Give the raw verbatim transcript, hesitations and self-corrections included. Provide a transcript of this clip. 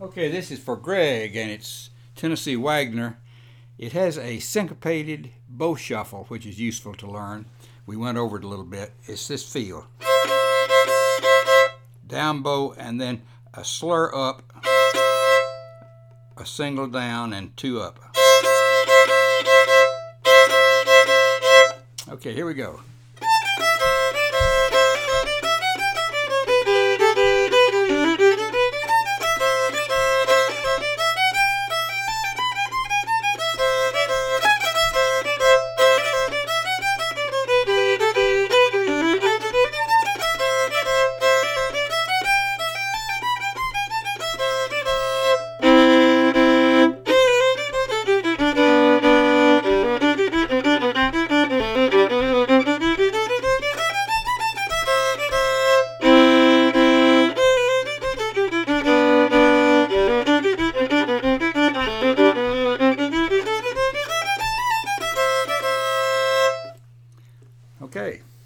Okay, this is for Greg, and it's Tennessee Wagner. It has a syncopated bow shuffle, which is useful to learn. We went over it a little bit. It's this feel. Down bow, and then a slur up, a single down, and two up. Okay, here we go. Okay.